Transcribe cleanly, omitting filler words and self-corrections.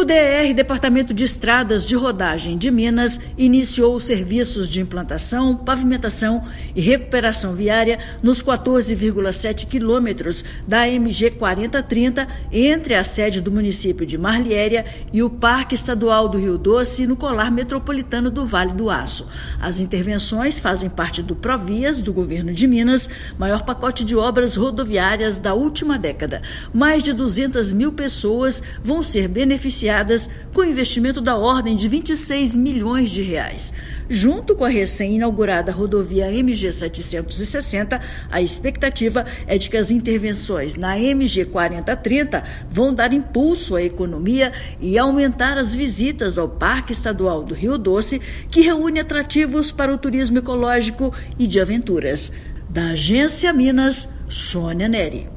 DR, Departamento de Estradas de Rodagem de Minas, iniciou os serviços de implantação, pavimentação e recuperação viária nos 14,7 quilômetros da MG 4030 entre a sede do município de Marliéria e o Parque Estadual do Rio Doce, no colar metropolitano do Vale do Aço. As intervenções fazem parte do Provias, do governo de Minas, maior pacote de obras rodoviárias da última década. Mais de 200 mil pessoas vão ser beneficiadas com investimento da ordem de 26 milhões de reais. Junto com a recém-inaugurada rodovia MG 760, a expectativa é de que as intervenções na MG 4030 vão dar impulso à economia e aumentar as visitas ao Parque Estadual do Rio Doce, que reúne atrativos para o turismo ecológico e de aventuras. Da Agência Minas, Sônia Neri.